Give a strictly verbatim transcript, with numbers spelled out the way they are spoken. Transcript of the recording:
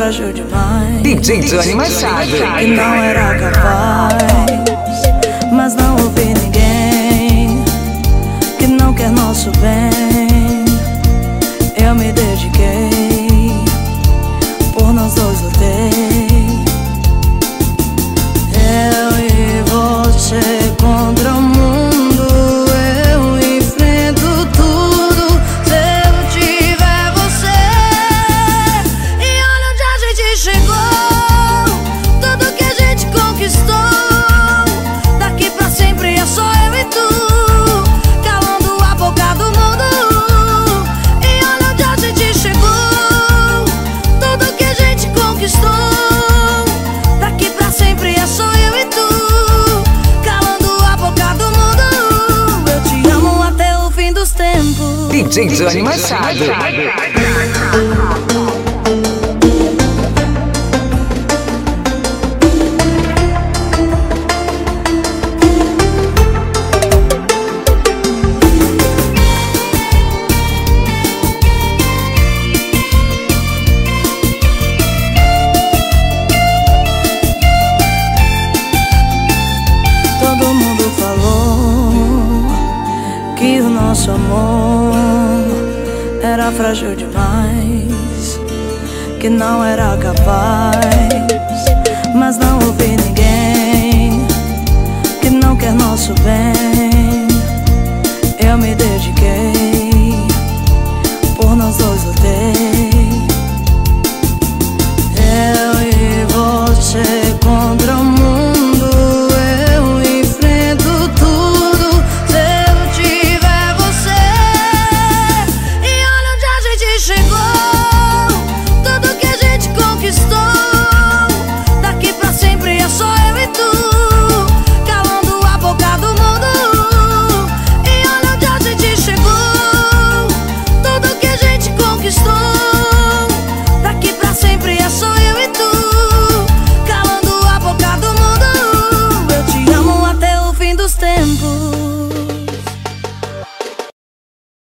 frágil demais. D J Johnny Machado. E não era capaz, mas não ouvi ninguém que não quer nosso bem. Eu me dediquei, por nós dois lutei. Eu e você contra o mundo, eu enfrento tudo se eu tiver você. E olha onde a gente chegou, tudo que a gente conquistou. Daqui pra sempre é só eu e tu, calando a boca do mundo. E olha onde a gente chegou, tudo que a gente conquistou. Daqui pra sempre é só eu e tu, calando a boca do mundo. Eu te amo até o fim dos tempos. D J Johnny Machado. Todo mundo falou que o nosso amor era frágil demais, que não era capaz, mas não ouvi ninguém que não quer nosso bem. Eu me dediquei, por nós dois lutei. Eu e você contra o mundo, eu enfrento tudo se eu tiver você. E olha onde a gente chegou,